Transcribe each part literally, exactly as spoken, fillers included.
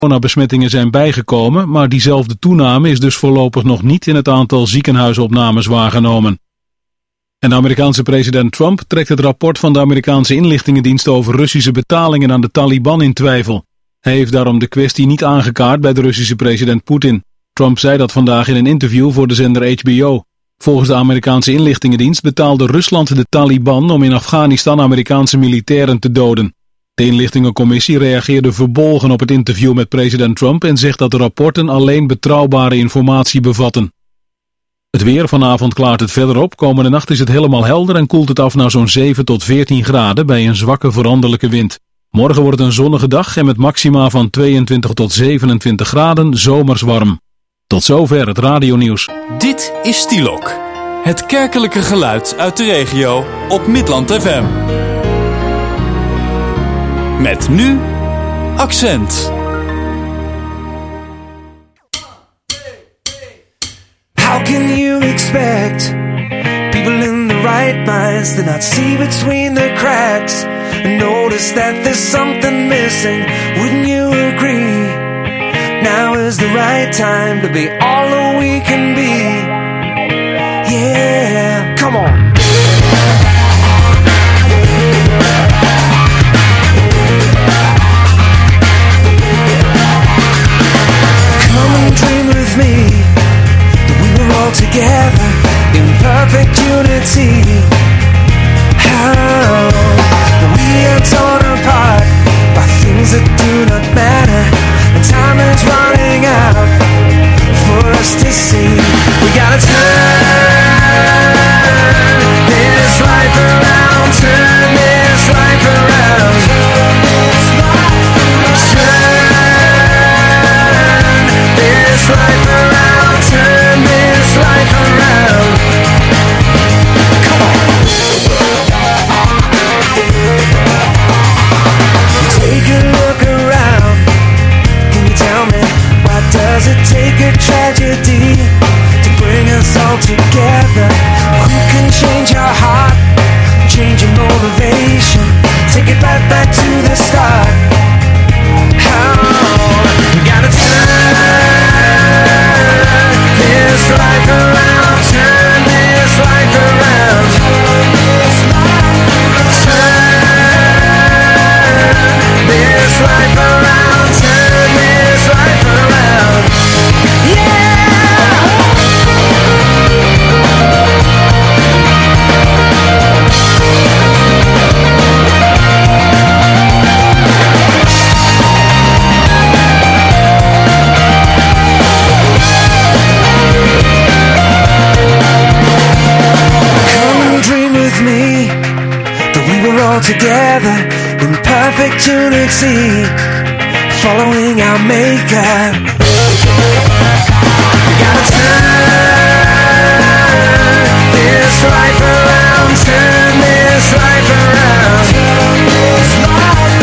coronabesmettingen zijn bijgekomen, maar diezelfde toename is dus voorlopig nog niet in het aantal ziekenhuisopnames waargenomen. En de Amerikaanse president Trump trekt het rapport van de Amerikaanse inlichtingendienst over Russische betalingen aan de Taliban in twijfel. Hij heeft daarom de kwestie niet aangekaart bij de Russische president Poetin. Trump zei dat vandaag in een interview voor de zender H B O. Volgens de Amerikaanse inlichtingendienst betaalde Rusland de Taliban om in Afghanistan Amerikaanse militairen te doden. De inlichtingencommissie reageerde verbolgen op het interview met president Trump en zegt dat de rapporten alleen betrouwbare informatie bevatten. Het weer, vanavond klaart het verder op. Komende nacht is het helemaal helder en koelt het af naar zo'n zeven tot veertien graden bij een zwakke veranderlijke wind. Morgen wordt het een zonnige dag en met maxima van tweeëntwintig tot zevenentwintig graden zomers warm. Tot zover het radionieuws. Dit is Stielok, het kerkelijke geluid uit de regio op Midland F M. Met nu Accent. How can you expect people in the right minds to not see between the cracks and notice that there's something missing? Wouldn't you agree? Now is the right time to be all that we can be. Yeah, come on. Come and dream with me that we were all together in perfect unity. How we are torn apart by things that do not matter, and time is running out for us to see. We gotta turn this life around, turn this life around, turn this life around, turn this life around. Come on. Take a look around. Can you tell me, why does it take a tragedy to bring us all together? Who can change our heart, change your motivation, take it right back to the start? How we gotta turn this life around, turn this life around, turn this life around, turn this life around. Together in perfect unity, following our maker. We gotta turn this life around, turn this life around, turn this life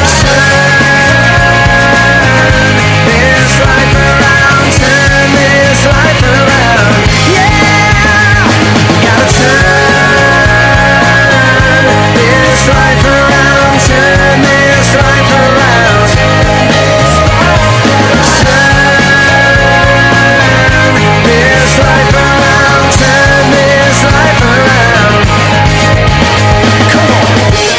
around, turn this life around. Yeah, we gotta turn this life around, turn this life around, turn this life around, turn this life around. Come on.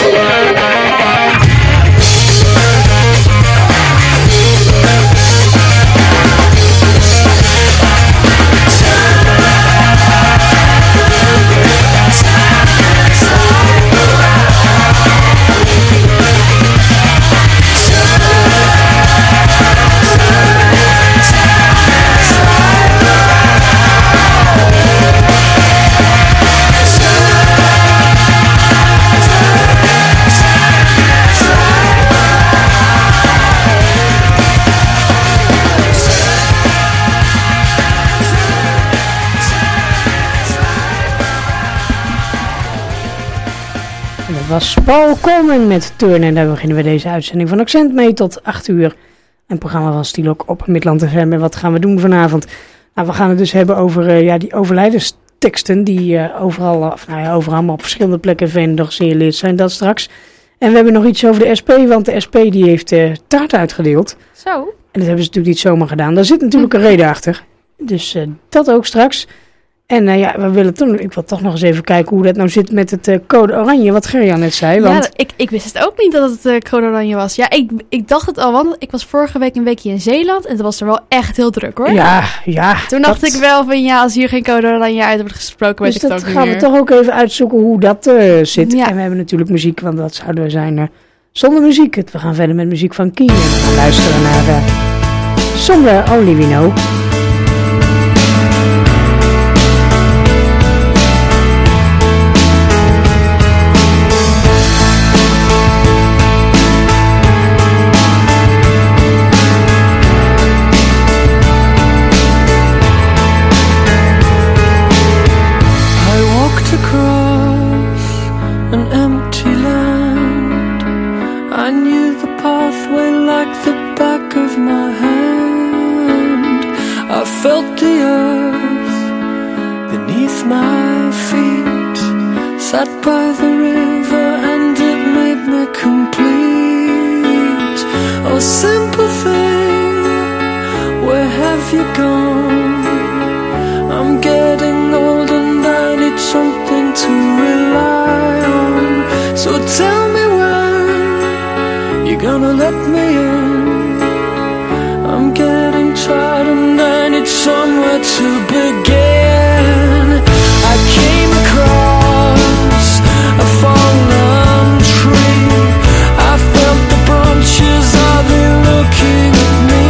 Dat was Paul Coleman met Turn en daar beginnen we deze uitzending van Accent mee tot acht uur. Een programma van Stielok op Midland F M. En wat gaan we doen vanavond? Nou, we gaan het dus hebben over uh, ja, die overlijdensteksten die uh, overal, of, nou ja, overal maar op verschillende plekken Venlo geselecteerd zijn, dat straks. En we hebben nog iets over de S P, want de S P die heeft uh, taart uitgedeeld. Zo? En dat hebben ze natuurlijk niet zomaar gedaan. Daar zit natuurlijk een reden achter. Dus uh, dat ook straks. En uh, ja, we willen toch, ik wil toch nog eens even kijken hoe dat nou zit met het uh, code oranje, wat Gerjan net zei. Want... Ja, ik, ik wist het ook niet dat het uh, code oranje was. Ja, ik, ik dacht het al, want ik was vorige week een weekje in Zeeland en het was er wel echt heel druk, hoor. Ja, ja. Toen dacht dat... ik wel van, ja, als hier geen code oranje uit wordt gesproken, weet dus ik het ook niet meer. Dus dat gaan we toch ook even uitzoeken hoe dat uh, zit. Ja. En we hebben natuurlijk muziek, want wat zouden we zijn uh, zonder muziek? We gaan verder met muziek van Keen en we gaan luisteren naar uh, Somewhere Only We Know. Sat by the river and it made me complete. Oh, simple thing, where have you gone? I'm getting old and I need something to rely on. So tell me when you're gonna let me in. I'm getting tired and I need somewhere to begin. I came across a fallen tree. I felt the branches, are they looking at me?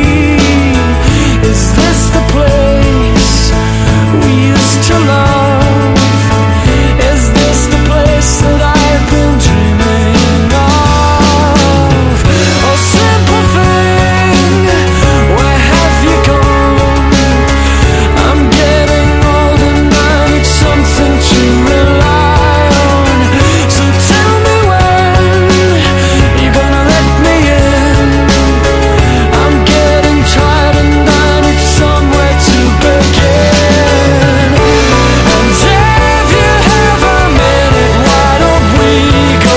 Is this the place we used to love? Is this the place that I've been dreaming of? Oh, simple thing, where have you gone? I'm getting old and I need something to rely on. So tell me when you're gonna let me in. I'm getting tired and I need somewhere to begin. And if you have a minute, why don't we go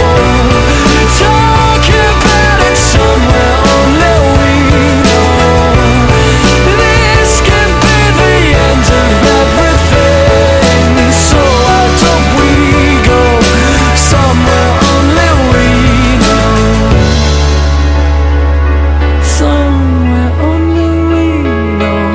talk about it somewhere only we know? This could be the end of everything. So why don't we go somewhere only we know? Somewhere only we know.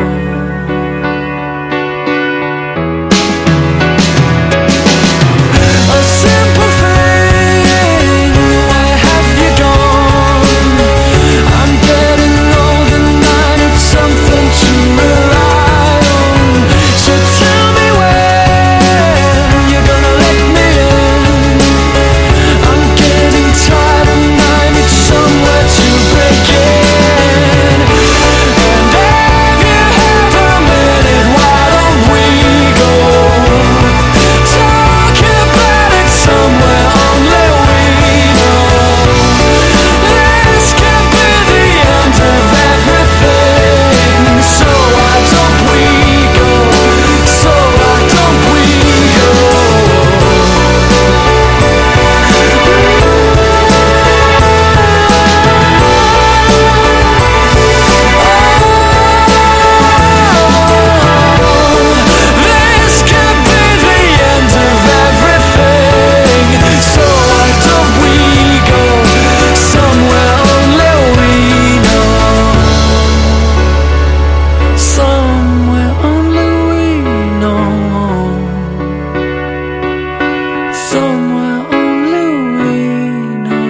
A simple thing, where have you gone? I'm getting old and I need something to rely on. So tell me when you're gonna let me in. I'm getting tired and I need somewhere to begin. And if you have a minute, why don't we go talk about it somewhere only we know? This could be the end of everything. So why don't we go? So why don't we go? This could be the end of everything. So why don't we go somewhere only we know? Somewhere only we know. Somewhere only we know.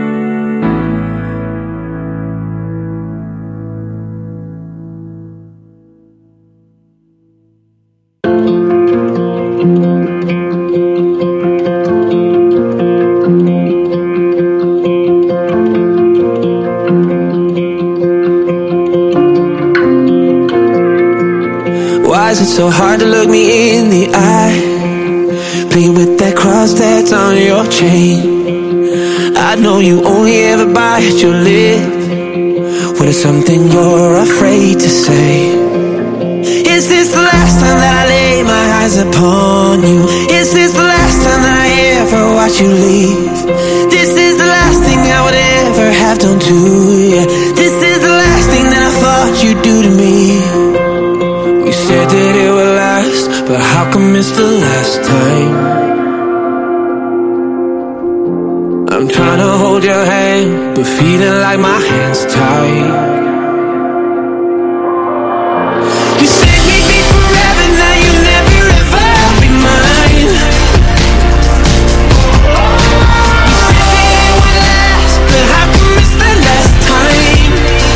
Why is it so hard to look me in the eye? Playing with that cross that's on your chain. I know you only ever bite your lip when it's something you're afraid to say. Is this the last time that I lay my eyes upon you? Is this the last time that I ever watch you leave? This is the last thing I would ever have done to you. This is miss the last time? I'm trying to hold your hand, but feeling like my hand's tied. You said we'd be forever, now you never ever be mine. You said that it would last, but how come it's the last time?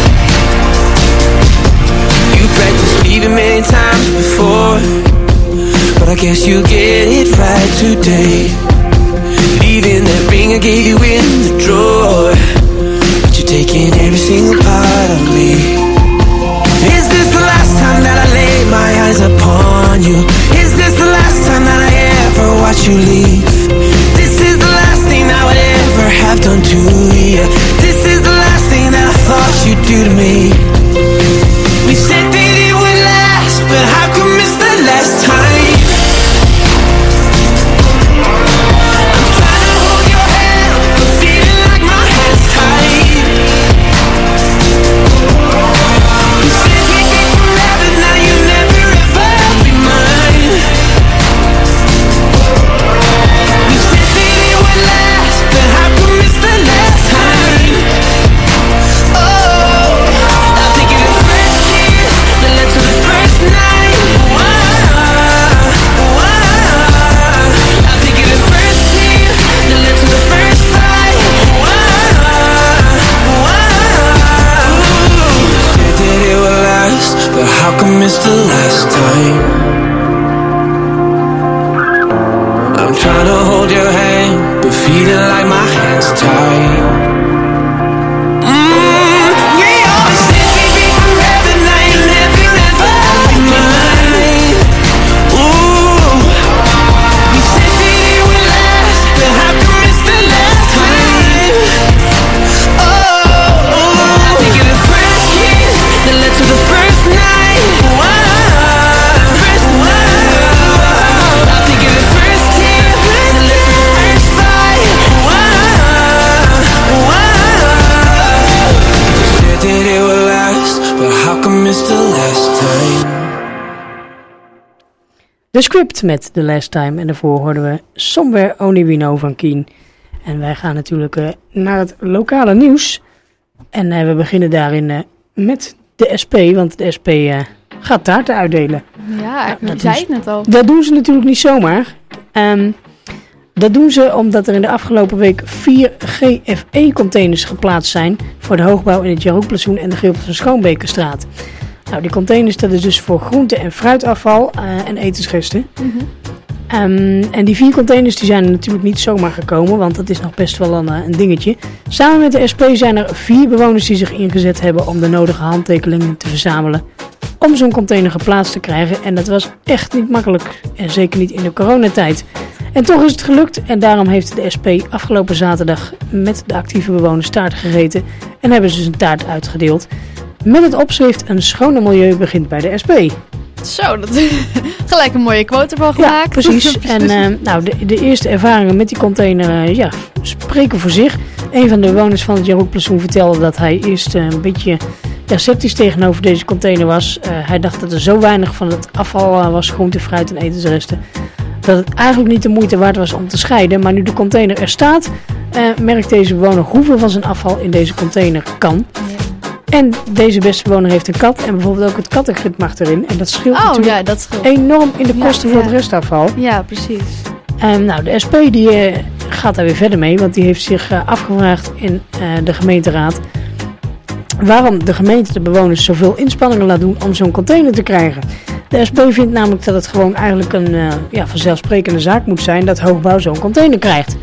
You practiced leaving many times before, but I guess you get it right today. Leaving that ring I gave you in the drawer, but you're taking every single part of me. Is this the last time that I lay my eyes upon you? Is this the last time that I ever watch you leave? This is the last thing I would ever have done to you. This is the last thing that I thought you'd do to me. We said that it would last, but how come it's the last time? How come it's the last time? I'm trying to hold your hand, but feeling like my hand's tied. The Script met The Last Time. En daarvoor hoorden we Somewhere Only We Know van Keen. En wij gaan natuurlijk uh, naar het lokale nieuws. En uh, we beginnen daarin uh, met de S P. Want de S P uh, gaat taarten uitdelen. Ja, ik nou, zei het net al. Dat doen ze natuurlijk niet zomaar. Um, dat doen ze omdat er in de afgelopen week vier G F E-containers geplaatst zijn voor de hoogbouw in het Jaroekplatsoen en de Gilbert van Schoonbekerstraat. Nou, die containers, dat is dus voor groente- en fruitafval uh, en etensresten. Mm-hmm. Um, en die vier containers die zijn er natuurlijk niet zomaar gekomen, want dat is nog best wel een, een dingetje. Samen met de S P zijn er vier bewoners die zich ingezet hebben om de nodige handtekeningen te verzamelen om zo'n container geplaatst te krijgen. En dat was echt niet makkelijk, en zeker niet in de coronatijd. En toch is het gelukt en daarom heeft de S P afgelopen zaterdag met de actieve bewoners taart gegeten en hebben ze dus een taart uitgedeeld. Met het opschrift een schone milieu begint bij de S P. Zo, dat gelijk een mooie quote ervan gemaakt. Ja, precies. En uh, nou, de, de eerste ervaringen met die container uh, ja, spreken voor zich. Een van de bewoners van het Jaroekplatsoen vertelde dat hij eerst uh, een beetje ja, sceptisch tegenover deze container was. Uh, hij dacht dat er zo weinig van het afval uh, was, groente, fruit en etensresten, dat het eigenlijk niet de moeite waard was om te scheiden. Maar nu de container er staat, uh, merkt deze bewoner hoeveel van zijn afval in deze container kan. En deze beste bewoner heeft een kat en bijvoorbeeld ook het kattengrip mag erin. En dat scheelt oh, natuurlijk ja, dat scheelt. enorm in de kosten ja, voor ja. het restafval. Ja, precies. Um, nou, de S P die, uh, gaat daar weer verder mee, want die heeft zich uh, afgevraagd in uh, de gemeenteraad waarom de gemeente de bewoners zoveel inspanningen laat doen om zo'n container te krijgen. De S P vindt namelijk dat het gewoon eigenlijk een uh, ja, vanzelfsprekende zaak moet zijn dat hoogbouw zo'n container krijgt.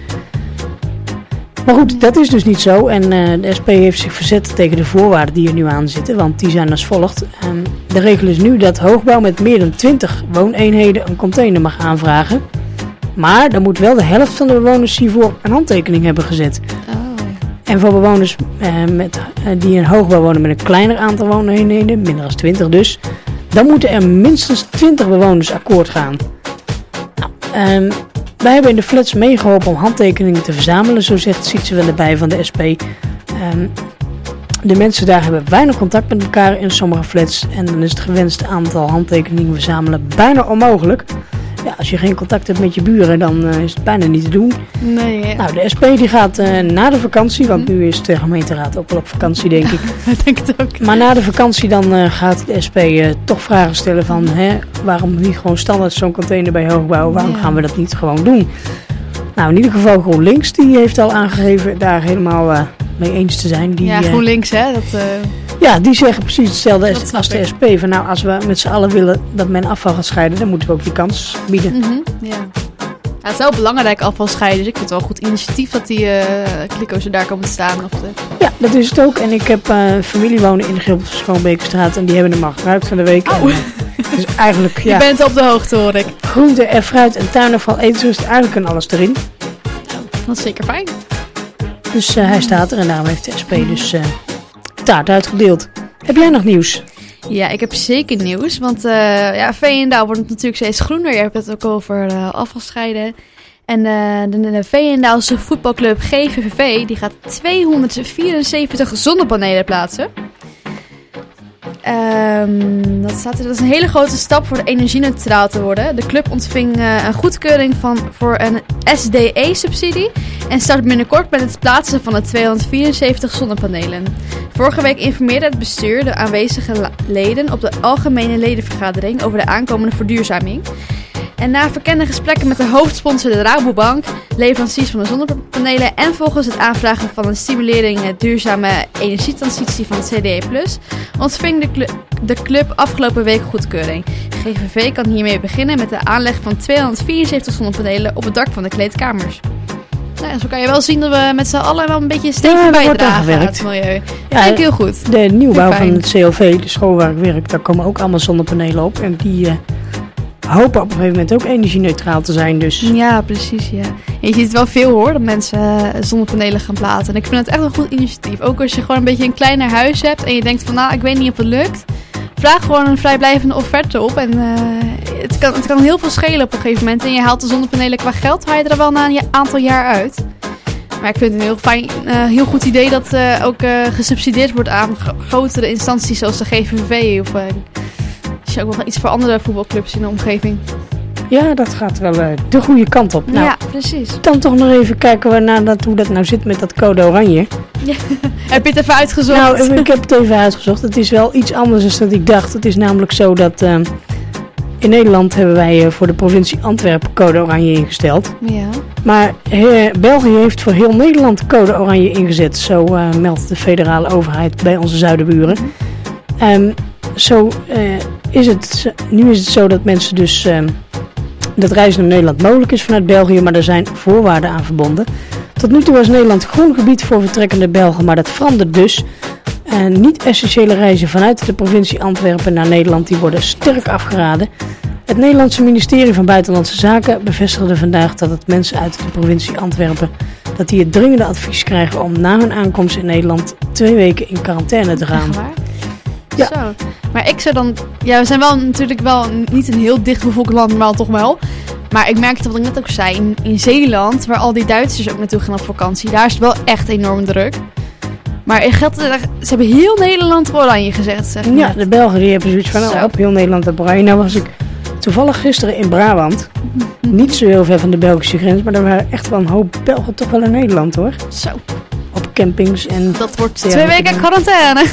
Maar goed, dat is dus niet zo en uh, de S P heeft zich verzet tegen de voorwaarden die er nu aan zitten, want die zijn als volgt. Um, de regel is nu dat hoogbouw met meer dan twintig wooneenheden een container mag aanvragen, maar dan moet wel de helft van de bewoners hiervoor een handtekening hebben gezet. Oh. En voor bewoners uh, met, uh, die in hoogbouw wonen met een kleiner aantal wooneenheden, minder dan twintig dus, dan moeten er minstens twintig bewoners akkoord gaan. Nou, um, Wij hebben in de flats meegeholpen om handtekeningen te verzamelen, zo zegt Sietse wel erbij van de S P. Um, de mensen daar hebben weinig contact met elkaar in sommige flats en dan is het gewenste aantal handtekeningen verzamelen bijna onmogelijk. Ja, als je geen contact hebt met je buren, dan uh, is het bijna niet te doen. Nee. Ja. Nou, de S P die gaat uh, na de vakantie, want nu is de gemeenteraad ook wel op vakantie, denk ik. Ik denk het ook. Maar na de vakantie dan uh, gaat de S P uh, toch vragen stellen van, hè, waarom niet gewoon standaard zo'n container bij hoogbouw? Waarom ja. gaan we dat niet gewoon doen? Nou, in ieder geval GroenLinks, die heeft al aangegeven daar helemaal uh, mee eens te zijn. Die, ja, GroenLinks, hè? Dat, uh... Ja, die zeggen precies hetzelfde als, als de S P. Van nou, als we met z'n allen willen dat men afval gaat scheiden, dan moeten we ook die kans bieden. Mm-hmm, ja. Ja, het is wel belangrijk afval scheiden, dus ik vind het wel een goed initiatief dat die uh, klikko's er daar komen te staan. Of de... Ja, dat is het ook. En ik heb uh, familie wonen in de Gilbert Schoonbekerstraat en die hebben hem al gebruikt van de week. Oh. En, uh, dus eigenlijk, ja. Je bent op de hoogte, hoor ik. Groente en fruit en tuinafval, etensrust, eigenlijk kan alles erin. Nou, dat is zeker fijn. Dus uh, hij staat er en daarom heeft de S P dus uh, taart uitgedeeld. Heb jij nog nieuws? Ja, ik heb zeker nieuws. Want uh, ja, Veenendaal wordt natuurlijk steeds groener. Je hebt het ook over uh, afvalscheiden. En uh, de, de Veenendaalse voetbalclub G V V V die gaat tweehonderdvierenzeventig zonnepanelen plaatsen. Um, dat, staat er, dat is een hele grote stap voor de energie-neutraal te worden. De club ontving uh, een goedkeuring van, voor een S D E-subsidie en start binnenkort met het plaatsen van de tweehonderdvierenzeventig zonnepanelen. Vorige week informeerde het bestuur de aanwezige la- leden op de algemene ledenvergadering over de aankomende verduurzaming. En na verkende gesprekken met de hoofdsponsor de Rabobank, leveranciers van de zonnepanelen en volgens het aanvragen van een stimulering het duurzame energietransitie van het C D E plus, ontving de, cl- de club afgelopen week goedkeuring. G V V kan hiermee beginnen met de aanleg van tweehonderdvierenzeventig zonnepanelen op het dak van de kleedkamers. Nou, zo kan je wel zien dat we met z'n allen wel een beetje een steentje ja, bijdragen aan het milieu. Ja, vind ik heel goed. De nieuwbouw van het C L V, de school waar ik werk, daar komen ook allemaal zonnepanelen op. En die uh, hopen op een gegeven moment ook energie-neutraal te zijn. Dus. Ja, precies. Ja. En je ziet wel veel hoor, dat mensen uh, zonnepanelen gaan plaatsen. En ik vind het echt een goed initiatief. Ook als je gewoon een beetje een kleiner huis hebt en je denkt van nou, ik weet niet of het lukt. Vraag gewoon een vrijblijvende offerte op. En uh, het, kan, het kan heel veel schelen op een gegeven moment. En je haalt de zonnepanelen qua geld, haal je er wel na een aantal jaar uit. Maar ik vind het een heel, fijn, uh, heel goed idee dat uh, ook uh, gesubsidieerd wordt aan g- grotere instanties zoals de G V V. Of uh, is ook wel iets voor andere voetbalclubs in de omgeving. Ja, dat gaat wel uh, de goede kant op. Nou, ja, precies. Dan toch nog even kijken we naar dat, hoe dat nou zit met dat code oranje. Ja. Heb je het even uitgezocht? Nou, ik heb het even uitgezocht. Het is wel iets anders dan ik dacht. Het is namelijk zo dat uh, in Nederland hebben wij uh, voor de provincie Antwerpen code oranje ingesteld. Ja. Maar uh, België heeft voor heel Nederland code oranje ingezet. Zo uh, meldt de federale overheid bij onze zuidenburen. Um, zo uh, is het, nu is het zo dat mensen dus, uh, dat reizen naar Nederland mogelijk is vanuit België, maar er zijn voorwaarden aan verbonden. Tot nu toe was Nederland groen gebied voor vertrekkende Belgen, maar dat verandert dus. Uh, niet-essentiële reizen vanuit de provincie Antwerpen naar Nederland, die worden sterk afgeraden. Het Nederlandse ministerie van Buitenlandse Zaken bevestigde vandaag dat het mensen uit de provincie Antwerpen, dat die het dringende advies krijgen om na hun aankomst in Nederland twee weken in quarantaine te gaan. Echt waar? Ja. Zo. Maar ik zou dan... Ja, we zijn wel natuurlijk wel niet een heel dichtbevolkt land, maar toch wel. Maar ik merkte wat ik net ook zei. In, in Zeeland, waar al die Duitsers ook naartoe gaan op vakantie, daar is het wel echt enorm druk. Maar in geldt, ze hebben heel Nederland oranje gezegd, zeg maar. Ja, de Belgen die hebben zoiets van, nou, op heel Nederland op oranje. Nou was ik toevallig gisteren in Brabant. Niet zo heel ver van de Belgische grens, maar er waren echt wel een hoop Belgen toch wel in Nederland, hoor. Zo. Op campings en... Dat wordt twee weken quarantaine.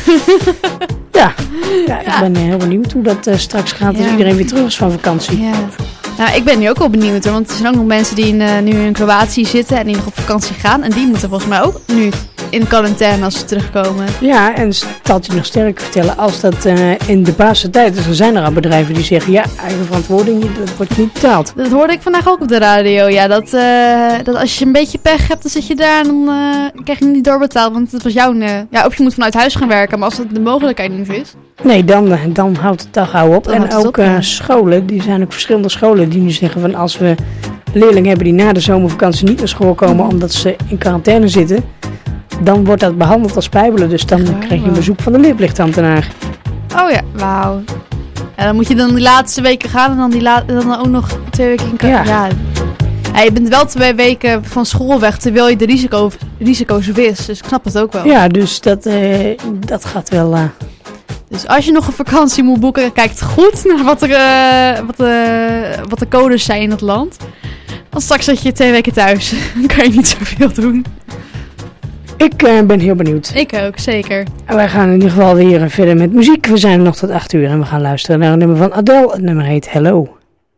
Ja. Ja, ik ja. ben heel benieuwd hoe dat uh, straks gaat als ja. iedereen weer terug is van vakantie. Ja. Nou, ik ben nu ook wel benieuwd hoor, want er zijn ook nog mensen die in, uh, nu in Kroatië zitten en die nog op vakantie gaan. En die moeten volgens mij ook nu in quarantaine als ze terugkomen. Ja, en dat je nog sterker vertellen, als dat uh, in de baarse tijd is, dan zijn er al bedrijven die zeggen, ja, eigen verantwoording, dat wordt niet betaald. Dat hoorde ik vandaag ook op de radio, ja, dat, uh, dat als je een beetje pech hebt, dan zit je daar en dan uh, krijg je niet doorbetaald, want het was jouw, uh, ja, of je moet vanuit huis gaan werken, maar als dat de mogelijkheid niet is. Nee, dan, dan houdt het dag gauw op. Dan en ook op, uh, ja. scholen, die zijn ook verschillende scholen die nu zeggen van als we leerlingen hebben die na de zomervakantie niet naar school komen mm-hmm. omdat ze in quarantaine zitten, dan wordt dat behandeld als spijbelen. Dus dan ja, krijg je een bezoek van de leerplichtambtenaar. Oh ja, wauw. Ja, dan moet je dan die laatste weken gaan en dan, die la- dan ook nog twee weken in quarantaine. Ja. Ja. Ja, je bent wel twee weken van school weg terwijl je de risico, risico's wist. Dus ik snap het ook wel. Ja, dus dat, uh, dat gaat wel... Uh, Dus Dus als je nog een vakantie moet boeken, kijk het goed naar wat, er, uh, wat, uh, wat de codes zijn in het land. Want straks zit je twee weken thuis. Dan kan je niet zoveel doen. Ik uh, ben heel benieuwd. Ik ook, zeker. En wij gaan in ieder geval weer verder met muziek. We zijn er nog tot acht uur en we gaan luisteren naar een nummer van Adele. Het nummer heet Hello.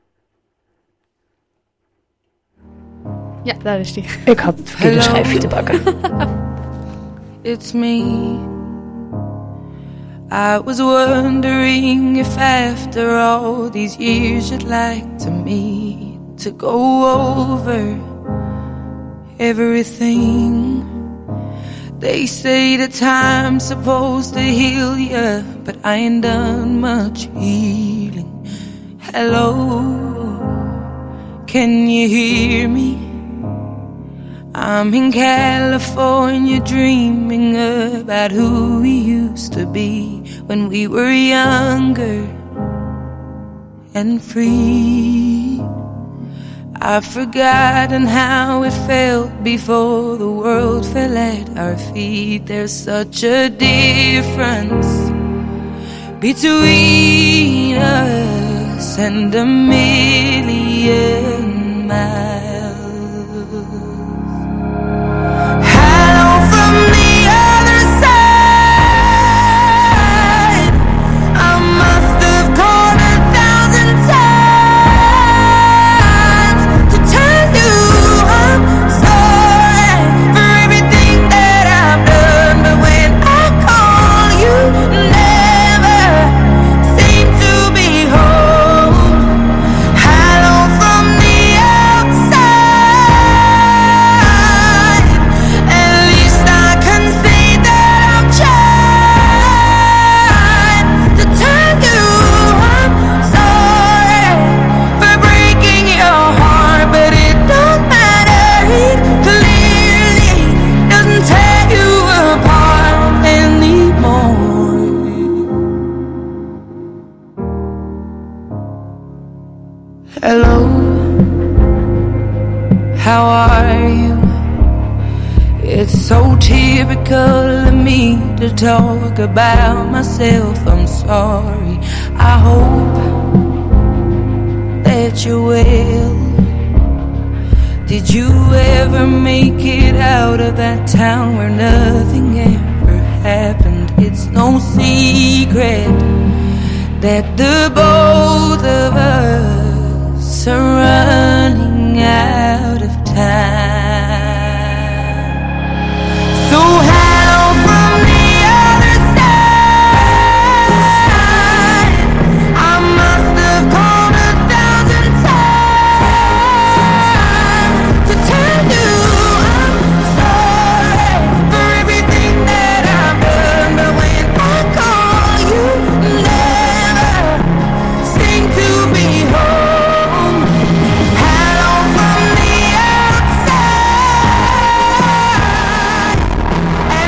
Ja, daar is die. Ik had het verkeerde schijfje te pakken. It's me. I was wondering if after all these years you'd like to meet, to go over everything. They say that time's supposed to heal ya, but I ain't done much healing. Hello, can you hear me? I'm in California dreaming about who we used to be when we were younger and free. I've forgotten how it felt before the world fell at our feet. There's such a difference between us and a million miles. Hello, how are you? It's so typical of me to talk about myself. I'm sorry. I hope that you're well. Did you ever make it out of that town where nothing ever happened? It's no secret that the both of us are running out of time. So hello from the other side. I must have called a thousand times to tell you I'm sorry for everything that I've done. But when I call you, never seem to be home. Hello from the outside.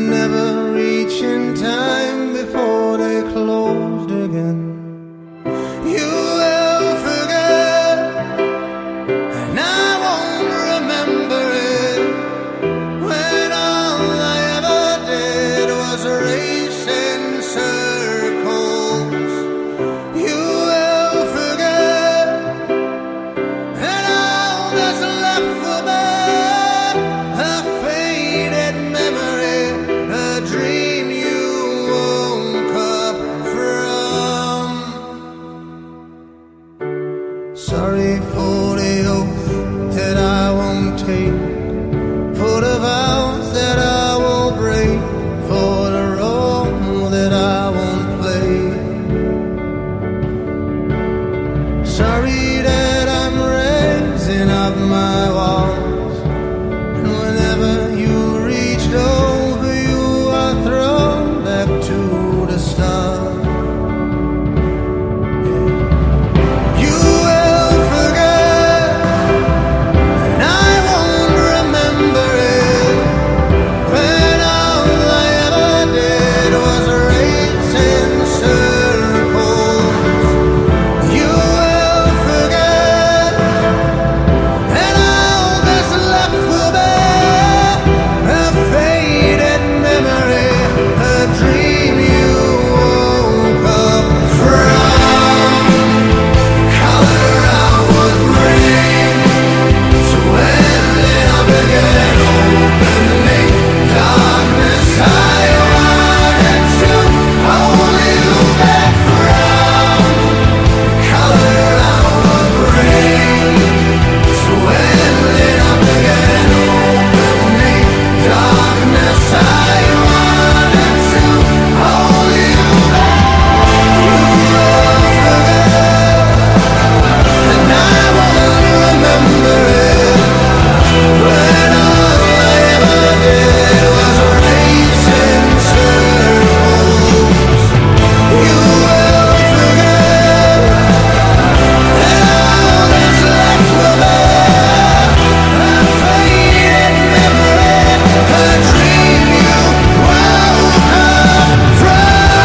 never reach in time before they closed again. You will forget, and I won't remember it, when all I ever did was race in circles. You will forget, and all that's left for me, a faded memory, a dream you woke up from. Sorry for the oath that I won't take, for the vows that I will break, for the role that I won't play. Sorry that I'm raising up my walls, and whenever you reached over, you are thrown back to the start. You will forget, and I won't remember it, when all I ever did was race in circles. You will forget, and all that's left will be a faded memory, a dream you woke up from. Color I would bring to ending up again, opening darkness I wanted to hold you back from. Color I would bring to ending up again, opening darkness I wanted to hold you back. You will forget, and I won't remember it, when all I ever did was race in circles. You will forget, and all that's left will be a faded memory, a dream you woke up from.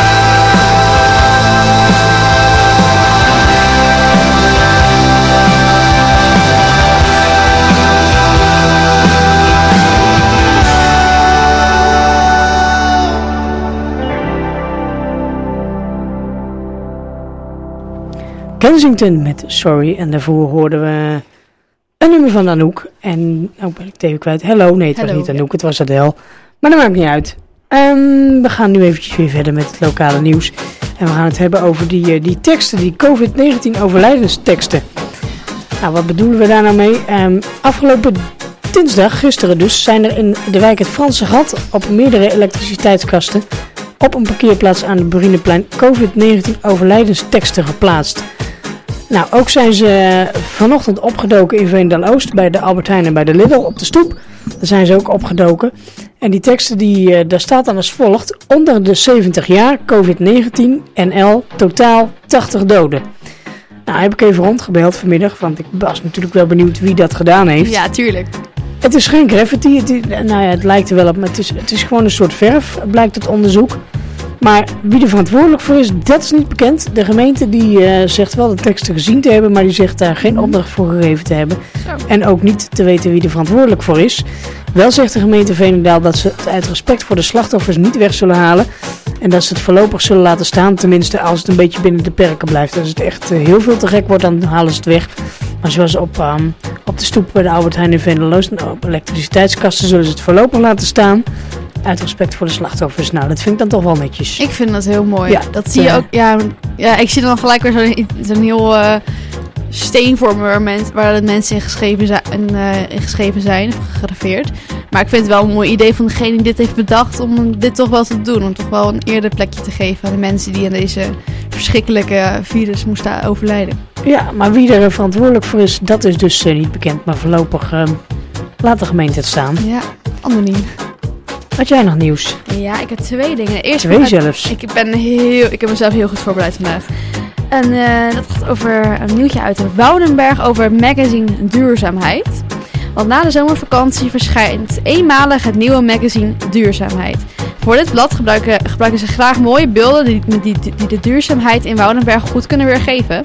Kensington met Sorry. En daarvoor hoorden we een nummer van Anouk. En, oh ben ik het even kwijt. Hello, nee het Hello, was niet ja. Anouk, het was Adele. Maar dat maakt niet uit. Ehm, we gaan nu eventjes weer verder met het lokale nieuws. En we gaan het hebben over die, eh, die teksten, die covid negentien overlijdensteksten. Nou, wat bedoelen we daar nou mee? Ehm, afgelopen dinsdag, gisteren dus, zijn er in de wijk het Franse Gat op meerdere elektriciteitskasten op een parkeerplaats aan het Burineplein covid negentien overlijdensteksten geplaatst. Nou, ook zijn ze vanochtend opgedoken in Veendal-Oost bij de Albert Heijn en bij de Lidl op de stoep. Daar zijn ze ook opgedoken. En die teksten, die, uh, daar staat dan als volgt: onder de zeventig jaar, covid negentien, N L, totaal tachtig doden. Nou, heb ik even rondgebeld vanmiddag, want ik was natuurlijk wel benieuwd wie dat gedaan heeft. Ja, tuurlijk. Het is geen graffiti, het, is, nou ja, het lijkt er wel op, maar het is, het is gewoon een soort verf, blijkt het onderzoek. Maar wie er verantwoordelijk voor is, dat is niet bekend. De gemeente die uh, zegt wel de teksten gezien te hebben, maar die zegt daar geen opdracht voor gegeven te hebben. Zo. En ook niet te weten wie er verantwoordelijk voor is. Wel zegt de gemeente Veenendaal dat ze het uit respect voor de slachtoffers niet weg zullen halen. En dat ze het voorlopig zullen laten staan, tenminste als het een beetje binnen de perken blijft. Als het echt uh, heel veel te gek wordt, dan halen ze het weg. Maar zoals op, um, op de stoep bij de Albert Heijn in Venlo, op elektriciteitskasten, zullen ze het voorlopig laten staan. Uit respect voor de slachtoffers. Nou, dat vind ik dan toch wel netjes. Ik vind dat heel mooi. Ja, dat het, zie je uh, ook. Ja, ja, ik zie dan gelijk weer zo'n, zo'n heel uh, steen voor me waar, mens, waar de mensen in geschreven, zijn, uh, in geschreven zijn, of gegraveerd. Maar ik vind het wel een mooi idee van degene die dit heeft bedacht om dit toch wel te doen. Om toch wel een eerder plekje te geven aan de mensen die aan deze verschrikkelijke virus moesten overlijden. Ja, maar wie er verantwoordelijk voor is, dat is dus uh, niet bekend. Maar voorlopig uh, laat de gemeente het staan. Ja, anoniem. Had jij nog nieuws? Ja, ik heb twee dingen. Eerst Twee vanuit, zelfs. Ik, ben heel, ik heb mezelf heel goed voorbereid vandaag. En uh, dat gaat over een nieuwtje uit Woudenberg over magazine Duurzaamheid. Want na de zomervakantie verschijnt eenmalig het nieuwe magazine Duurzaamheid. Voor dit blad gebruiken, gebruiken ze graag mooie beelden die, die, die de duurzaamheid in Woudenberg goed kunnen weergeven.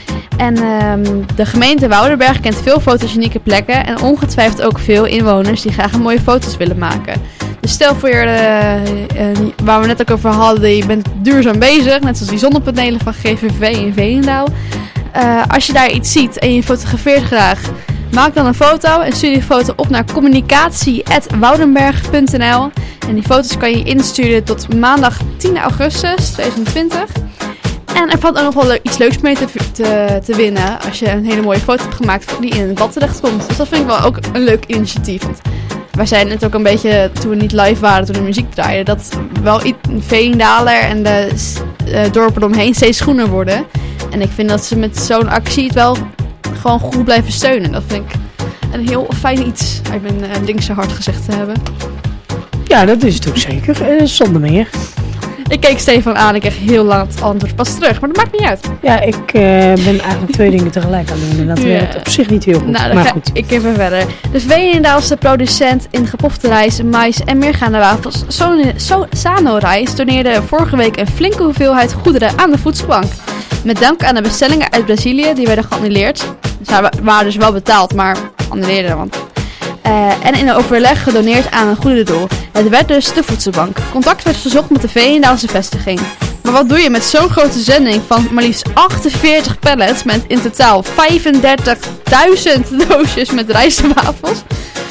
En um, de gemeente Woudenberg kent veel fotogenieke plekken en ongetwijfeld ook veel inwoners die graag mooie foto's willen maken. Dus stel voor je, uh, uh, waar we net ook over hadden, je bent duurzaam bezig, net zoals die zonnepanelen van G V V in Veenendaal. Uh, als je daar iets ziet en je fotografeert graag, maak dan een foto en stuur die foto op naar communicatie apenstaartje woudenberg punt n l. En die foto's kan je insturen tot maandag tien augustus tweeduizend twintig. En er valt ook nog wel iets leuks mee te, te, te winnen als je een hele mooie foto hebt gemaakt die in het blad terecht komt. Dus dat vind ik wel ook een leuk initiatief. Want wij zeiden net ook een beetje, toen we niet live waren, toen de muziek draaide, dat wel Veenendaler en de uh, dorpen omheen steeds groener worden. En ik vind dat ze met zo'n actie het wel gewoon goed blijven steunen. Dat vind ik een heel fijn iets uit mijn uh, linkse hart gezegd te hebben. Ja, dat is het ook zeker. Uh, zonder meer. Ik keek Stefan aan en ik kreeg heel lang het antwoord pas terug. Maar dat maakt niet uit. Ja, ik uh, ben eigenlijk twee dingen tegelijk aan het doen. En dat werkt ja. op zich niet heel goed. Nou, dan maar ga goed. ik even verder. De Veenendaalse producent in gepofte rijst, mais en meergaande wafels so- Sano Rijst doneerde vorige week een flinke hoeveelheid goederen aan de voedselbank. Met dank aan de bestellingen uit Brazilië, die werden geannuleerd. Ze waren dus wel betaald, maar annuleerden. Want Uh, en in een overleg gedoneerd aan een goede doel. Het werd dus de voedselbank. Contact werd gezocht met de Veenendaalse vestiging. Maar wat doe je met zo'n grote zending van maar liefst achtenveertig pallets met in totaal vijfendertigduizend doosjes met rijst en wafels?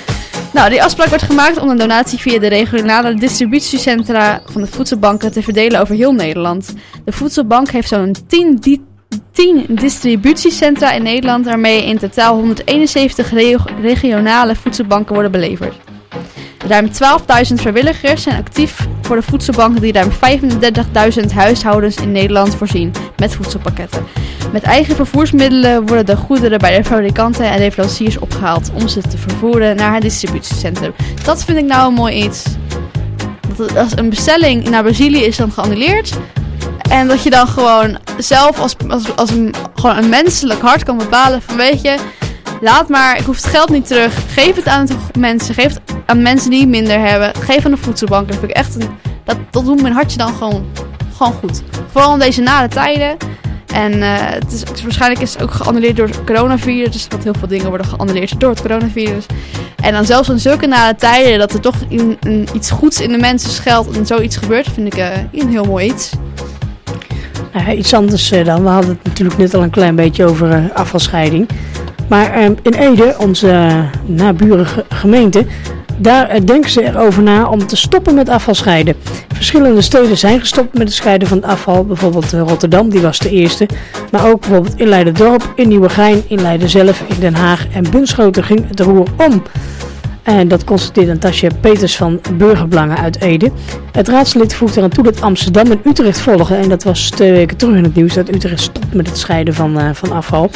Nou, die afspraak werd gemaakt om een donatie via de regionale distributiecentra van de voedselbanken te verdelen over heel Nederland. De voedselbank heeft zo'n tien di- tien distributiecentra in Nederland, waarmee in totaal honderdeenenzeventig re- regionale voedselbanken worden beleverd. Ruim twaalfduizend vrijwilligers zijn actief voor de voedselbanken die ruim vijfendertigduizend huishoudens in Nederland voorzien met voedselpakketten. Met eigen vervoersmiddelen worden de goederen bij de fabrikanten en leveranciers opgehaald om ze te vervoeren naar het distributiecentrum. Dat vind ik nou een mooi iets. Dat als een bestelling naar Brazilië is dan geannuleerd. En dat je dan gewoon zelf als, als, als een, gewoon een menselijk hart kan bepalen van weet je, laat maar, ik hoef het geld niet terug. Geef het aan mensen, geef het aan mensen die minder hebben. Geef aan de voedselbank. Dat vind ik echt een, dat, dat doet mijn hartje dan gewoon, gewoon goed. Vooral in deze nare tijden. En uh, het is, het is, waarschijnlijk is het ook geannuleerd door het coronavirus. Dus dat heel veel dingen worden geannuleerd door het coronavirus. En dan zelfs in zulke nare tijden dat er toch in, in, iets goeds in de mensen schuilt en zoiets gebeurt, vind ik uh, een heel mooi iets. Uh, iets anders uh, dan. We hadden het natuurlijk net al een klein beetje over uh, afvalscheiding. Maar uh, in Ede, onze uh, naburige gemeente, daar uh, denken ze erover na om te stoppen met afvalscheiden. Verschillende steden zijn gestopt met het scheiden van het afval. Bijvoorbeeld uh, Rotterdam, die was de eerste. Maar ook bijvoorbeeld in Leiderdorp, in Nieuwegein, in Leiden zelf, in Den Haag en Bunschoten ging het roer om. En dat constateert Natasja Peters van Burgerbelangen uit Ede. Het raadslid voegt eraan toe dat Amsterdam en Utrecht volgen. En dat was twee weken terug in het nieuws dat Utrecht stopt met het scheiden van, uh, van afval.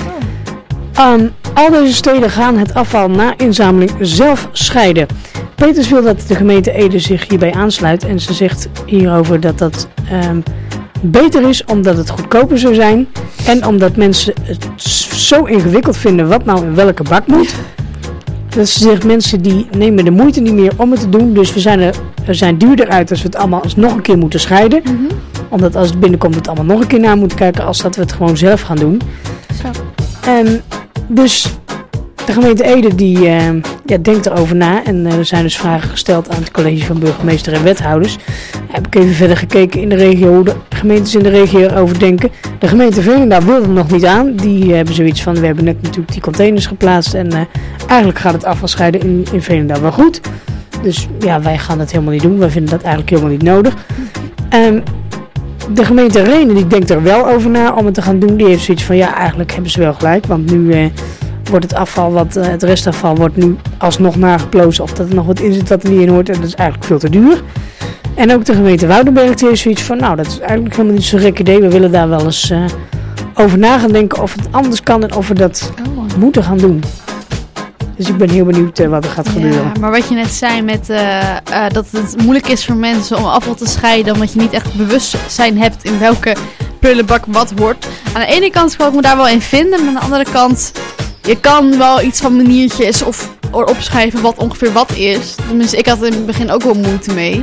Um, al deze steden gaan het afval na inzameling zelf scheiden. Peters wil dat de gemeente Ede zich hierbij aansluit. En ze zegt hierover dat dat um, beter is omdat het goedkoper zou zijn. En omdat mensen het zo ingewikkeld vinden wat nou in welke bak moet. Dat ze zegt, mensen die nemen de moeite niet meer om het te doen. Dus we zijn er, er zijn duurder uit als we het allemaal eens nog een keer moeten scheiden. Mm-hmm. Omdat als het binnenkomt we het allemaal nog een keer naar moeten kijken. Als dat we het gewoon zelf gaan doen. Zo. Um, dus de gemeente Ede die uh, ja, denkt erover na. En uh, er zijn dus vragen gesteld aan het college van burgemeester en wethouders. Heb ik even verder gekeken in de regio hoe de gemeentes in de regio erover denken. De gemeente Veenendaal wil er nog niet aan. Die uh, hebben zoiets van, we hebben net natuurlijk die containers geplaatst. En uh, eigenlijk gaat het afvalscheiden in, in Veenendaal wel goed. Dus ja, wij gaan dat helemaal niet doen. Wij vinden dat eigenlijk helemaal niet nodig. Um, de gemeente Rhenen die denkt er wel over na om het te gaan doen. Die heeft zoiets van, ja, eigenlijk hebben ze wel gelijk. Want nu uh, wordt het afval, wat, uh, het restafval wordt nu alsnog nageplozen. Of dat er nog wat in zit wat er niet in hoort. En dat is eigenlijk veel te duur. En ook de gemeente Woudenberg die heeft zoiets van, nou, dat is eigenlijk helemaal niet zo'n gek idee. We willen daar wel eens uh, over na gaan denken of het anders kan en of we dat oh. moeten gaan doen. Dus ik ben heel benieuwd uh, wat er gaat gebeuren. Ja, maar wat je net zei met uh, uh, dat het moeilijk is voor mensen om afval te scheiden, omdat je niet echt bewustzijn hebt in welke prullenbak wat hoort. Aan de ene kant kan ik me daar wel in vinden, maar aan de andere kant, je kan wel iets van maniertjes of opschrijven wat ongeveer wat is. Tenminste, ik had er in het begin ook wel moeite mee.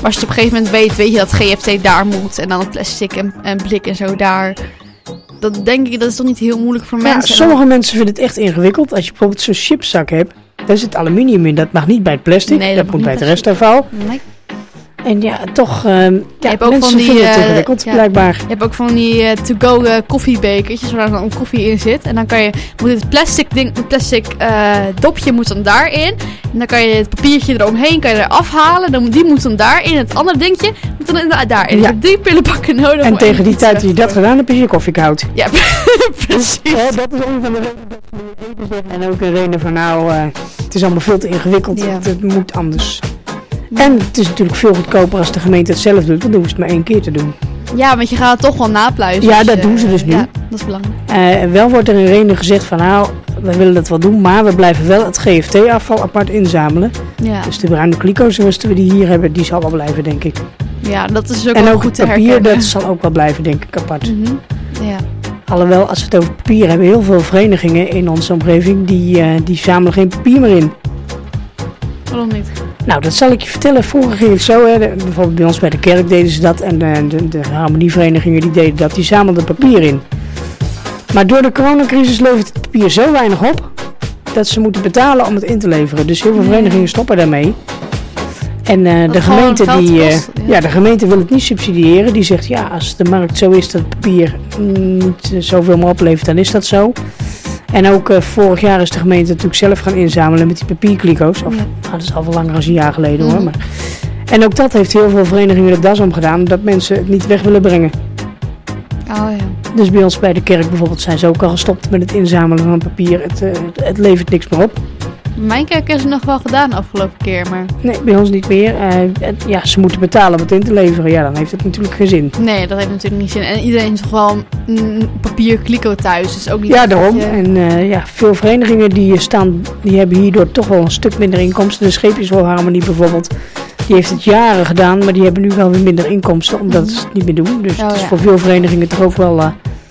Maar als je het op een gegeven moment weet, weet je dat G F T daar moet. En dan het plastic en, en blik en zo daar. Dat denk ik, dat is toch niet heel moeilijk voor Ja, mensen. sommige mensen vinden het echt ingewikkeld. Als je bijvoorbeeld zo'n chipszak hebt, daar zit aluminium in. Dat mag niet bij het plastic, Nee, dat, dat moet mag bij het niet restafval. Nee. En ja, toch, um, ja, hebt ook mensen van die, vinden het uh, ingewikkeld, ja. blijkbaar. Je hebt ook van die uh, to-go uh, koffiebekertjes waar dan koffie in zit. En dan kan je, moet het plastic, ding, het plastic uh, dopje moet dan daarin. En dan kan je het papiertje eromheen kan je er afhalen. Dan, die moet dan daarin. Het andere dingetje moet dan inderdaad daarin. Ja. Je hebt drie pillenpakken nodig. En om tegen één die iets tijd weg dat je te dat gooien. gedaan hebt, is je koffie koud. Ja, precies. Ja, dat is een van de redenen dat we nu eten zeggen. En ook een reden van nou, uh, het is allemaal veel te ingewikkeld. Ja. Het, het moet anders. En het is natuurlijk veel goedkoper als de gemeente het zelf doet. Want dan hoeven ze het maar één keer te doen. Ja, want je gaat het toch wel napluizen. Ja, als dat je- doen ze dus nu. Ja, dat is belangrijk. Uh, wel wordt er in Renen gezegd van nou, we willen dat wel doen. Maar we blijven wel het G F T-afval apart inzamelen. Ja. Dus de bruine kliko zoals we die hier hebben, die zal wel blijven, denk ik. ja, dat is ook en wel ook goed het te papier, herkennen. dat zal ook wel blijven, denk ik, apart. Mhm. Ja. Alhoewel, als we het over papier hebben, heel veel verenigingen in onze omgeving, die, uh, die zamelen geen papier meer in. Waarom niet? Nou, dat zal ik je vertellen. Vroeger ging het zo, hè. De- bijvoorbeeld bij ons bij de kerk deden ze dat. En de, de, de harmonieverenigingen die deden dat, die zamelden papier in. Maar door de coronacrisis levert het papier zo weinig op, dat ze moeten betalen om het in te leveren. Dus heel veel verenigingen stoppen daarmee. En uh, Dat de gewoon gemeente geld die, uh, kost, ja. ja, de gemeente wil het niet subsidiëren. Die zegt ja, als de markt zo is dat het papier mm, niet uh, zoveel meer oplevert, dan is dat zo. En ook uh, vorig jaar is de gemeente natuurlijk zelf gaan inzamelen met die papierkliko's. Of Ja. nou, dat is al wel langer dan een jaar geleden hoor. Mhm. Maar. En ook dat heeft heel veel verenigingen de das omgedaan, dat mensen het niet weg willen brengen. Oh ja. Dus bij ons bij de kerk bijvoorbeeld zijn ze ook al gestopt met het inzamelen van papier. Het, uh, het, het levert niks meer op. Mijn kerk is het nog wel gedaan de afgelopen keer, maar... Nee, bij ons niet meer. Uh, het- ja, ze moeten betalen om het in te leveren. Ja, dan heeft het natuurlijk geen zin. Nee, dat heeft natuurlijk niet zin. En iedereen is toch wel een papier kliko thuis, dus ook niet... Ja, echt daarom. dat je- En uh, ja, veel verenigingen die staan, die hebben hierdoor toch wel een stuk minder inkomsten. De Scheepjeswolharmonie bijvoorbeeld, die heeft het jaren gedaan, maar die hebben nu wel weer minder inkomsten, omdat ze het niet meer doen. Dus Oh, het is ja. voor veel verenigingen toch ook wel uh,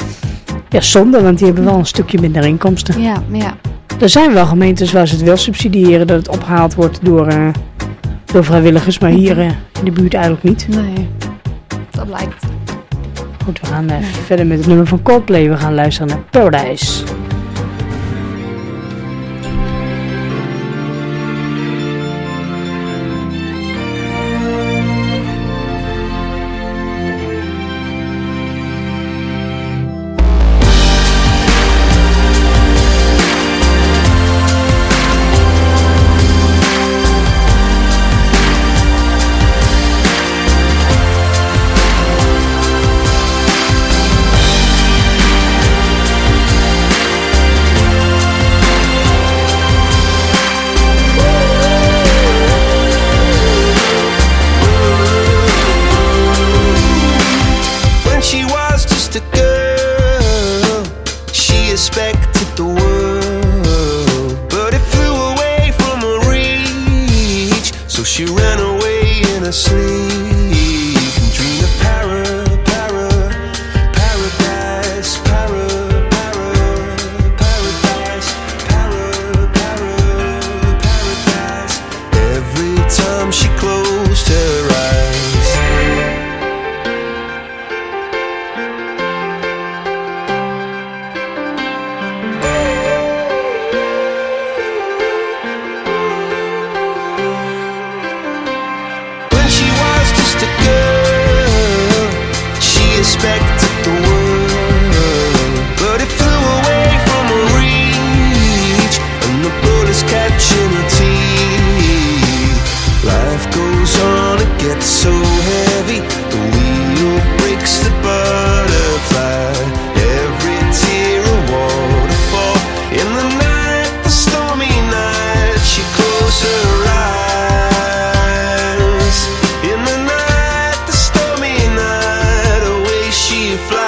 ja, zonde, want die hebben wel een stukje minder inkomsten. Ja, ja. Er zijn wel gemeentes waar ze het wel subsidiëren, dat het opgehaald wordt door, uh, door vrijwilligers, maar hier uh, in de buurt eigenlijk niet. Nee. Dat lijkt. Goed, we gaan uh, verder met het nummer van Coldplay. We gaan luisteren naar Paradise. When she was just a girl, she expected the world, but it flew away from her reach. So she ran away in her sleep and dreamed of para, para, paradise, para, para, paradise, para, para, paradise. Every time she closed her eyes. When she was just a girl, she expected the world, but it flew away from her reach, and the bullets catching her teeth. Life goes on, it gets so heavy, the wheel breaks the butterfly. Every tear a waterfall. In the night, the stormy night, she closed her eyes. In the night, the stormy night, away she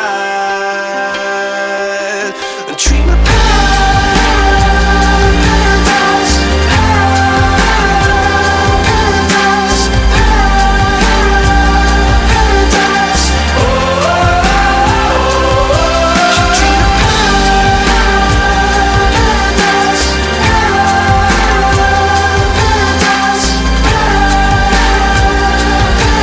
flies. And dream of paradise, paradise, paradise. Oh, she dreamed of paradise, paradise, paradise.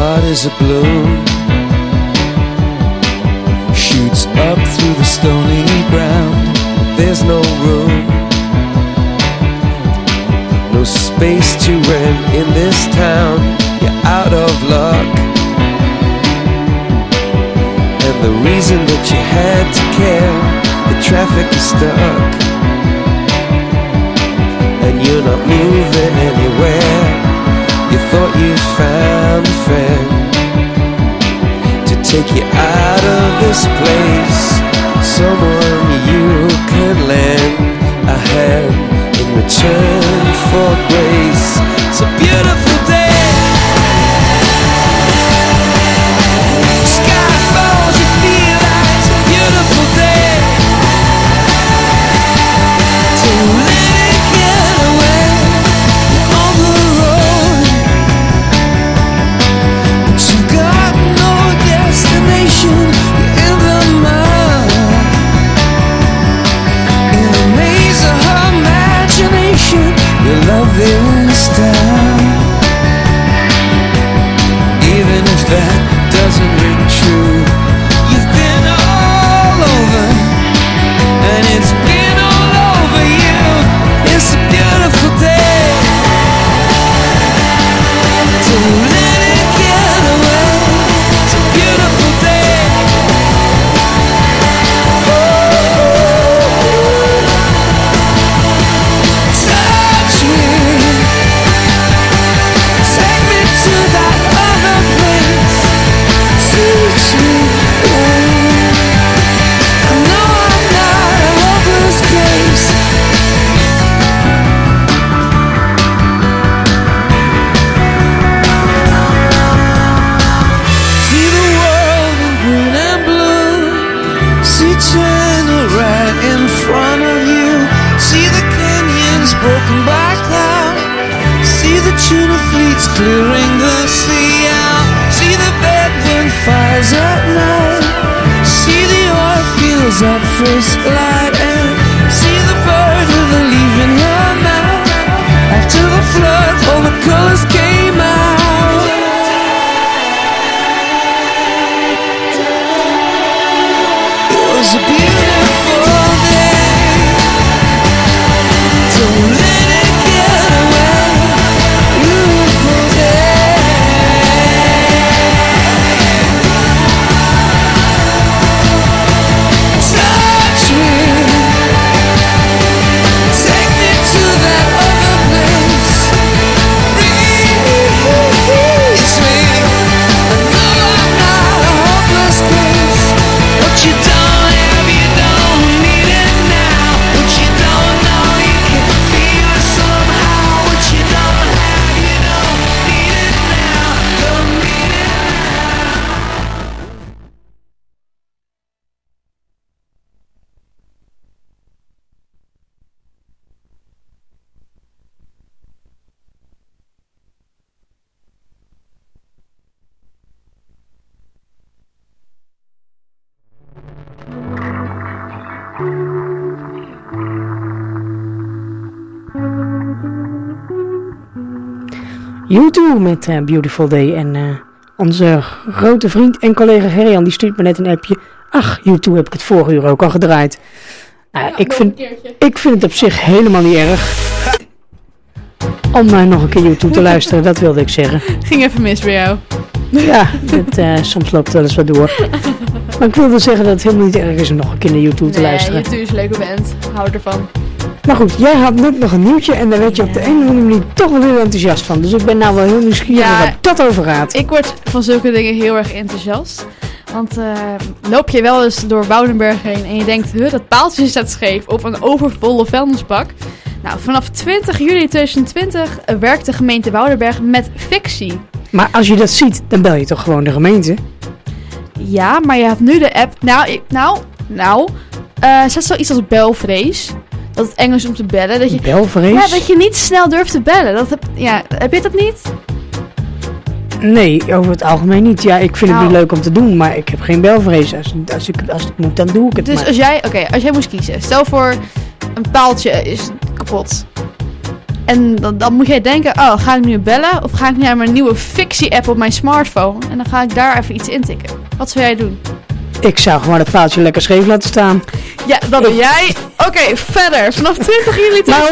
heart is a balloon, shoots up through the stony ground. There's no room, no space to rent in this town. You're out of luck, and the reason that you had to care, the traffic is stuck, and you're not moving anywhere. You thought you found a friend to take you out of this place, someone you can lend a hand in return for grace. It's a beautiful day, sky falls, you feel like it's a beautiful day, to let it get away on the road, but you've got no destination. You're in the mud, in a maze of imagination. Your love is down, even if that doesn't ring true. You've been all over, and it's been all over you. It's a beautiful day, to let it get away. It's a beautiful day. Touch me, take me to that other place. Teach me, I know I'm not a hopeless case. See the world in green and blue, see China right in front of you, see the canyons broken by cloud, see the tuna fleets clearing the sea out, see the bedroom fires at night, see the oil fields at first light, and see the bird with a leaf in her mouth. After the flood, all the colors came out. It was a beautiful day, so let it get away. Beautiful day. Touch me, take me to that other place. Release me, I know I'm not a hopeless case. What you don't have, you don't need it now. What you don't know, you can feel it somehow. What you don't have, you don't need it now. Don't need it now. U twee met uh, Beautiful Day. En uh, onze grote vriend en collega Gerjan die stuurt me net een appje. Ach, U twee heb ik het vorige uur ook al gedraaid. Nou, Ja, ik, nog vind, een keertje. ik vind het op zich helemaal niet erg om uh, nog een keer U twee te luisteren, dat wilde ik zeggen. Ging even mis bij jou. Ja, het, uh, soms loopt het wel eens wat door. Maar ik wilde zeggen dat het helemaal niet erg is om nog een keer naar U twee te luisteren. Nee, U twee is een leuke band. Hou ervan. Maar goed, jij had net nog een nieuwtje en daar werd je op de een of andere manier toch wel heel enthousiast van. Dus ik ben nou wel heel nieuwsgierig Ja, wat dat over gaat. Ik word van zulke dingen heel erg enthousiast. Want uh, loop je wel eens door Woudenberg heen en je denkt, huh, dat paaltje staat scheef of een overvolle vuilnisbak. Nou, vanaf twintig juli tweeduizend twintig uh, werkt de gemeente Woudenberg met fictie. Maar als je dat ziet, dan bel je toch gewoon de gemeente? Ja, maar je hebt nu de app. Nou, ik, nou, nou. Uh, zet zoiets als belvrees. Dat het Engels om te bellen. Dat je, Belvrees? ja, dat je niet snel durft te bellen. Dat heb, ja, heb je dat niet? Nee, over het algemeen niet. Ja, ik vind Nou. het niet leuk om te doen, maar ik heb geen belvrees. Als, als, ik, als het moet, dan doe ik het. Dus maar. als jij, oké, als jij moest kiezen. Stel voor, een paaltje is kapot. En dan, dan moet jij denken, oh, ga ik nu bellen? Of ga ik naar mijn nieuwe fictie-app op mijn smartphone? En dan ga ik daar even iets intikken. Wat zou jij doen? Ik zou gewoon het paaltje lekker scheef laten staan. Ja, dat doe jij. Oké, okay, verder. Vanaf twintig juli... Nou,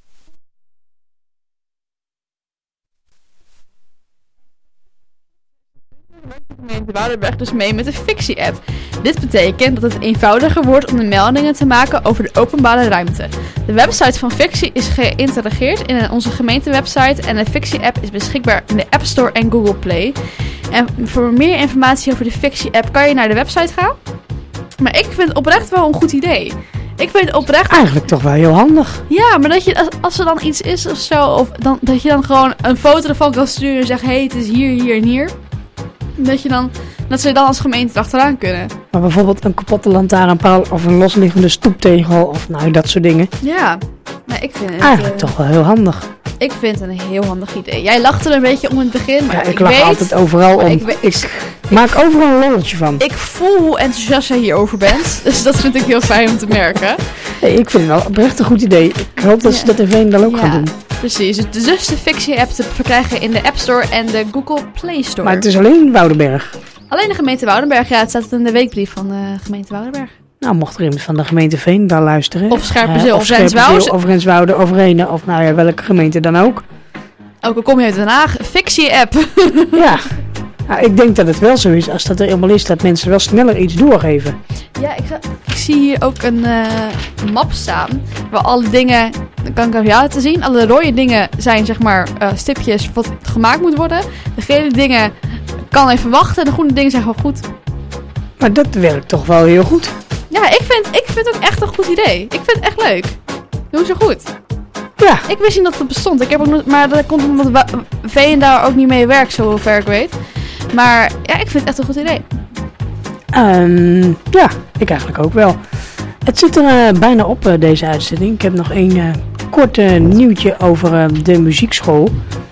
de gemeente Woudenberg dus mee met de fictie-app. Dit betekent dat het eenvoudiger wordt om de meldingen te maken over de openbare ruimte. De website van Fictie is geïntegreerd in onze gemeentewebsite en de Fictie-app is beschikbaar in de App Store en Google Play. En voor meer informatie over de Fictie-app kan je naar de website gaan. Maar ik vind het oprecht wel een goed idee. Ik vind het oprecht... Eigenlijk toch wel heel handig. Ja, maar dat je, als, als er dan iets is of zo, of dan, dat je dan gewoon een foto ervan kan sturen en zegt, hé, hey, het is hier, hier en hier. Dat, je dan, dat ze dan als gemeente erachteraan kunnen. Maar bijvoorbeeld een kapotte lantaarnpaal of een losliggende stoeptegel of nou dat soort dingen. Ja, nou, ik vind het... Eigenlijk uh, toch wel heel handig. Ik vind het een heel handig idee. Jij lacht er een beetje om in het begin. Maar ja, ik, ik lach weet, altijd overal om. Ik, ik, ik maak overal een lolletje van. Ik voel hoe enthousiast jij hierover bent. Dus dat vind ik heel fijn om te merken. Hey, ik vind het wel oprecht een goed idee. Ik hoop dat ja. ze dat in Veendal ook ja. gaan doen. Precies, dus de Fictie-app te verkrijgen in de App Store en de Google Play Store. Maar het is alleen Woudenberg. Alleen de gemeente Woudenberg, ja, het staat in de weekbrief van de gemeente Woudenberg. Nou, mocht er iemand van de gemeente Veendal luisteren. Of Scherpenzeel, uh, of Renswoude. Of Renswoude, of Renen, of nou ja, welke gemeente dan ook. Ook al kom je uit Den Haag, Fictie-app. Ja, nou, ik denk dat het wel zo is, als dat er helemaal is, dat mensen wel sneller iets doorgeven. Ja, ik, ga, ik zie hier ook een uh, map staan, waar alle dingen, dat kan ik even laten zien, alle rode dingen zijn zeg maar uh, stipjes wat gemaakt moet worden. De gele dingen kan even wachten, de groene dingen zijn gewoon goed. Maar dat werkt toch wel heel goed. Ja, ik vind, ik vind het ook echt een goed idee. Ik vind het echt leuk. Doe ze goed. Ja. Ik wist niet dat het bestond. Ik heb ook nog, maar dat komt omdat Veendal ook niet mee werkt, zover ik weet. Maar ja, ik vind het echt een goed idee. Um, ja, ik eigenlijk ook wel. Het zit er uh, bijna op, uh, deze uitzending. Ik heb nog één uh, kort uh, nieuwtje over uh, de muziekschool.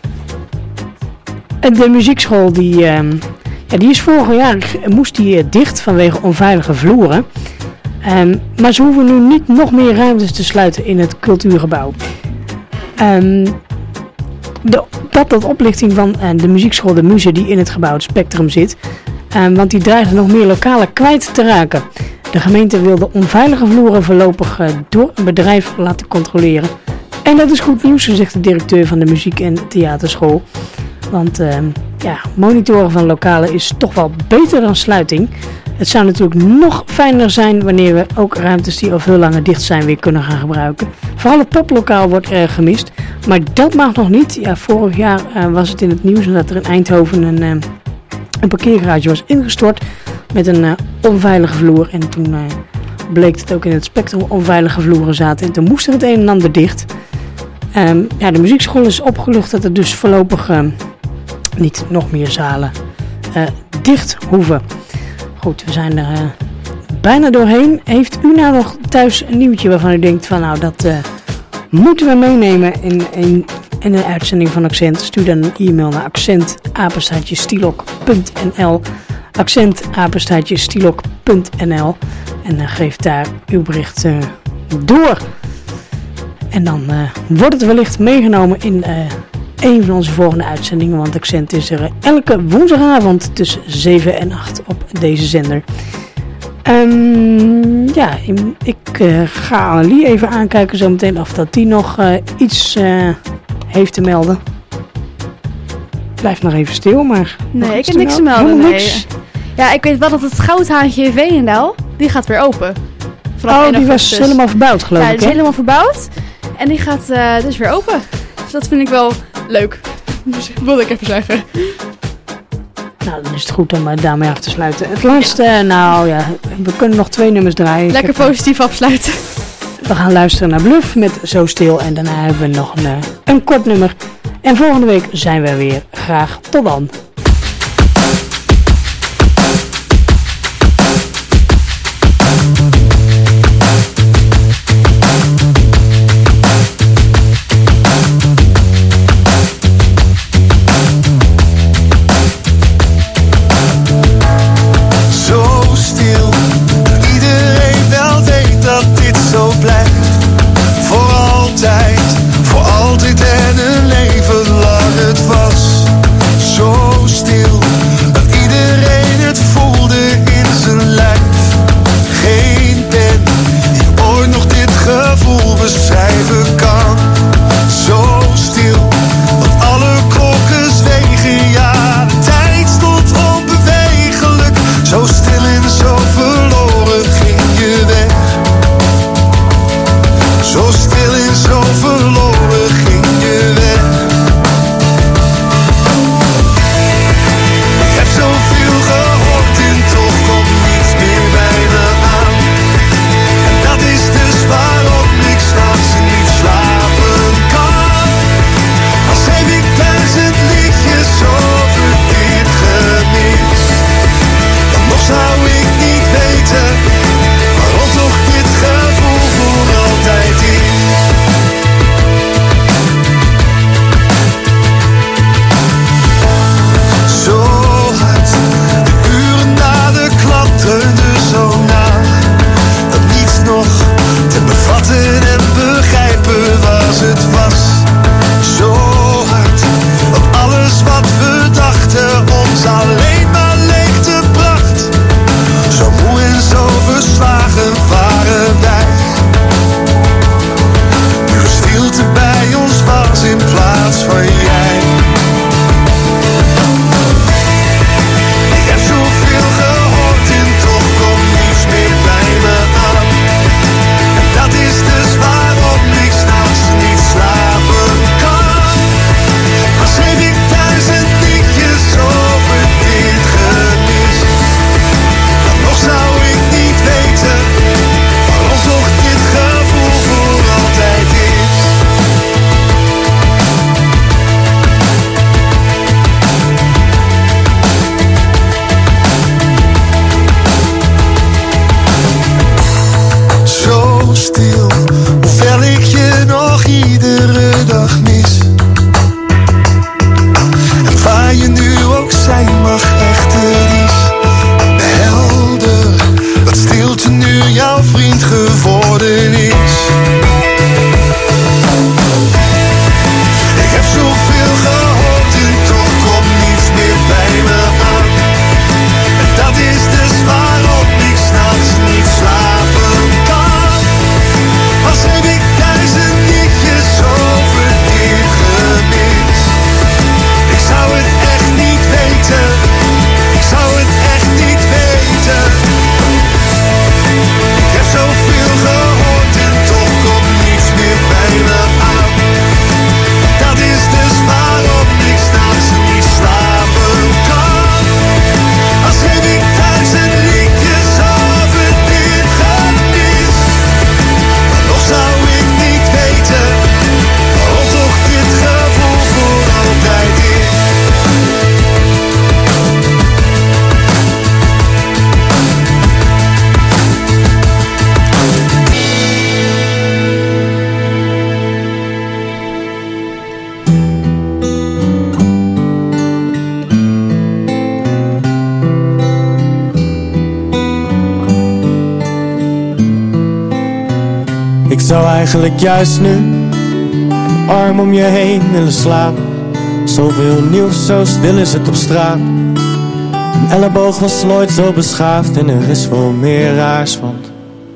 Uh, de muziekschool die, uh, ja, die is vorig jaar moest die, uh, dicht vanwege onveilige vloeren. Um, maar ze hoeven nu niet nog meer ruimtes te sluiten in het cultuurgebouw. Um, de, dat tot oplichting van uh, de muziekschool De Muze die in het gebouw het Spectrum zit. Um, want die dreigt nog meer lokalen kwijt te raken. De gemeente wil de onveilige vloeren voorlopig uh, door een bedrijf laten controleren. En dat is goed nieuws, zegt de directeur van de muziek- en theaterschool. Want uh, ja, monitoren van lokalen is toch wel beter dan sluiting. Het zou natuurlijk nog fijner zijn wanneer we ook ruimtes die al veel langer dicht zijn weer kunnen gaan gebruiken. Vooral het poplokaal wordt erg gemist. Maar dat mag nog niet. Ja, vorig jaar uh, was het in het nieuws dat er in Eindhoven een, uh, een parkeergarage was ingestort met een uh, onveilige vloer. En toen uh, bleek het ook in het Spectrum onveilige vloeren zaten. En toen moest er het een en ander dicht. Um, ja, de muziekschool is opgelucht dat er dus voorlopig uh, niet nog meer zalen uh, dicht hoeven. Goed, we zijn er uh, bijna doorheen. Heeft u nou nog thuis een nieuwtje waarvan u denkt van nou dat uh, moeten we meenemen in, in, in een uitzending van Accent? Stuur dan een e-mail naar accent apenstaartje stilok punt n l accent apenstaartje stilok punt n l en uh, geef daar uw bericht uh, door. En dan uh, wordt het wellicht meegenomen in uh, een van onze volgende uitzendingen. Want Accent is er uh, elke woensdagavond tussen zeven en acht op deze zender. Um, ja, ik uh, ga Annelie even aankijken zometeen of dat die nog uh, iets uh, heeft te melden. Blijf nog even stil, maar... Nee, ik heb niks te melden. Nee. Niks. Ja, ik weet wel dat het goudhaantje in Veenendaal, die gaat weer open. Vanaf oh, die was helemaal verbouwd, geloof ja, ik. Ja, die is helemaal verbouwd. En die gaat uh, dus weer open. Dus dat vind ik wel leuk. Dus dat wilde ik even zeggen. Nou, dan is het goed om uh, daarmee af te sluiten. Het laatste, uh, nou ja, we kunnen nog twee nummers draaien. Lekker positief afsluiten. We gaan luisteren naar Bluff met Zo Stil. En daarna hebben we nog een, uh, een kort nummer. En volgende week zijn we weer. Graag tot dan. Voor altijd, voor altijd zou eigenlijk juist nu een arm om je heen willen slaan. Zoveel nieuws, zo stil is het op straat. Een elleboog was nooit zo beschaafd en er is veel meer raars, want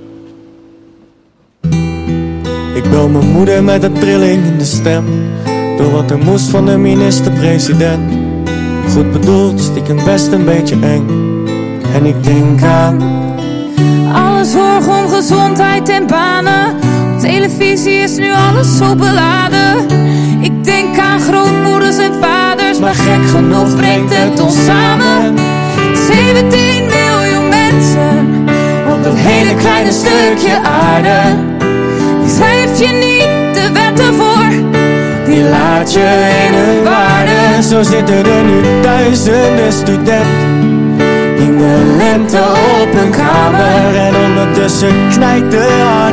ik bel mijn moeder met een trilling in de stem, door wat er moest van de minister-president. Goed bedoeld, stiekem best een beetje eng. En ik denk aan alle zorg om gezondheid en banen. Op televisie is nu alles zo beladen. Ik denk aan grootmoeders en vaders, maar gek genoeg brengt het ons samen. zeventien miljoen mensen op dat hele kleine stukje aarde. Die schrijf je niet de wetten voor, die laat je in hun waarde. Zo zitten er nu duizenden studenten in de lente op een kamer. En ondertussen knijpt de hart